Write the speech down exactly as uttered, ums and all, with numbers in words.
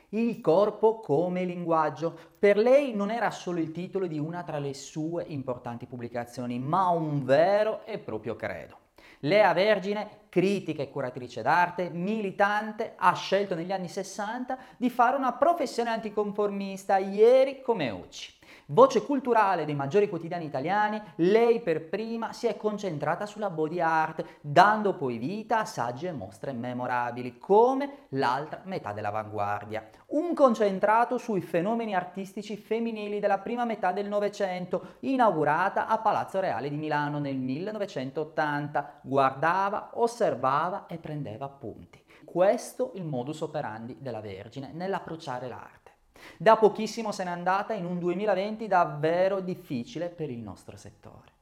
Il corpo come linguaggio. Per lei non era solo il titolo di una tra le sue importanti pubblicazioni, ma un vero e proprio credo. Lea Vergine, critica e curatrice d'arte, militante, ha scelto negli anni sessanta di fare una professione anticonformista, ieri come oggi. Voce culturale dei maggiori quotidiani italiani, lei per prima si è concentrata sulla body art, dando poi vita a saggi e mostre memorabili, come l'altra metà dell'avanguardia. Un concentrato sui fenomeni artistici femminili della prima metà del Novecento, inaugurata a Palazzo Reale di Milano nel millenovecentottanta. Guardava, osservava e prendeva appunti. Questo il modus operandi della Vergine nell'approcciare l'arte. Da pochissimo se n'è andata in un duemilaventi davvero difficile per il nostro settore.